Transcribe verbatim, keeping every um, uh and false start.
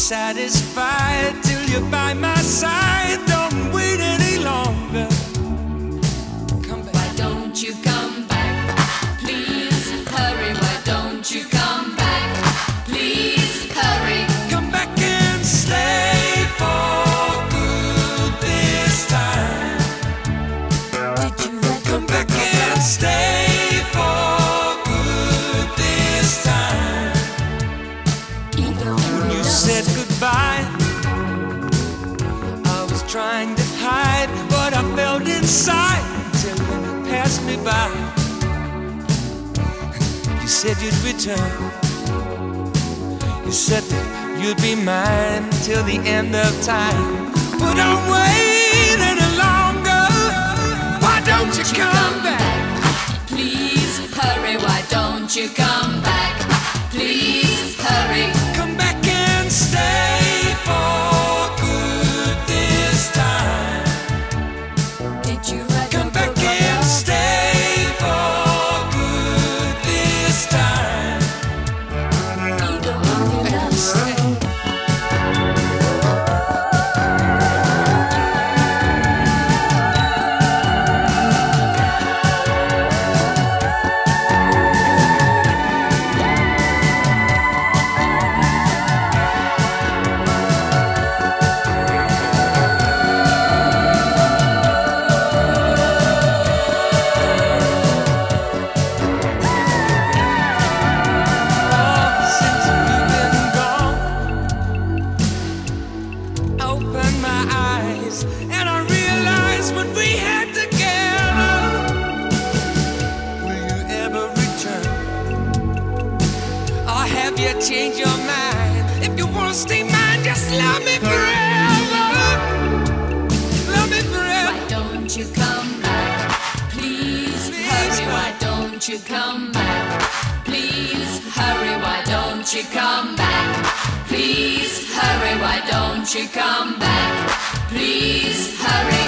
satisfied till you're by my side. Don't wait any longer. Come back. Why don't you come back? Please hurry. Why don't you come back? Please hurry. Come back and stay for good this time. Did you let Come back and stay for good this time. When you said goodbye, I was trying to hide what I felt inside till you passed me by. You said you'd return. You said that you'd be mine till the end of time. But I'm waiting any longer. Why don't you come back? Please hurry. Why don't you come back? Please hurry. Come back and stay for good this time. Did you write Come a back book and about- stay for good this time. Either one you love. Since you've been gone, open my eyes and I realize what we had together. Will you ever return? Or have you changed your mind? If you wanna stay mine, just love me forever. Love me forever. Why don't you come back? Please hurry. Why don't you come back? Please hurry. Why don't you come back? Please hurry. Why don't you come back? Please hurry.